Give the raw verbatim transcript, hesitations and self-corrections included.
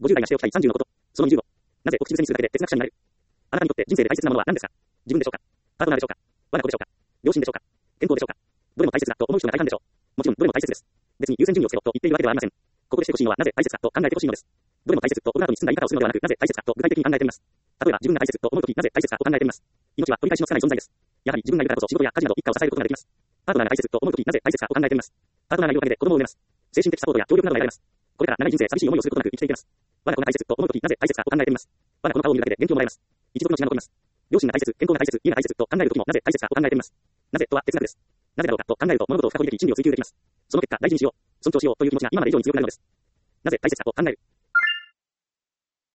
ごじゅう代がしておきたいさんじゅうのこと。そのにじゅうを。なぜ告知数にするだけで哲学者になれる？あなたにとって人生で大切なものは何ですか？自分でしょうか？パートナーでしょうか？我が子でしょうか？両親でしょうか？健康でしょうか？どれも大切だと思う人が大半でしょう。もちろんどれも大切です。別に優先順位をつけろと言っているわけではありません。ここでしてほしいのはなぜ大切かと考えてほしいのです。どれも大切とオブラートに包んだ言い方をするのではなく、なぜ大切かと具体的に考えてみます。例えば自分が大切と思うとき、なぜ大切かと考えてみます。命は取り返しのつかない存在です。やはり自分がいるからこそ仕事や家事など一家を支えることができます。パートナーが大切と思うとき、なぜ大切かと考えてみます。パートナーがいるおかげで子供を産めます。精神的サポートや協力などが得られます。これから長い人生寂しい思いをすることなく生きていけます。我が子が大切と思うとき、なぜ大切かと考えてみます。我が子の顔を見るだけで元気をもらえます。一族の血が残ります。両親が大切、健康が大切、家が大切と考えるときもなぜ大切かと考えてみます。なぜとは哲学です。なぜだろうかと考えると物事を深掘りでき真理を追求できます。その結果大事にしよう、尊重しようという気持ちが今まで以上に強くなるのです。なぜ大切かと考える。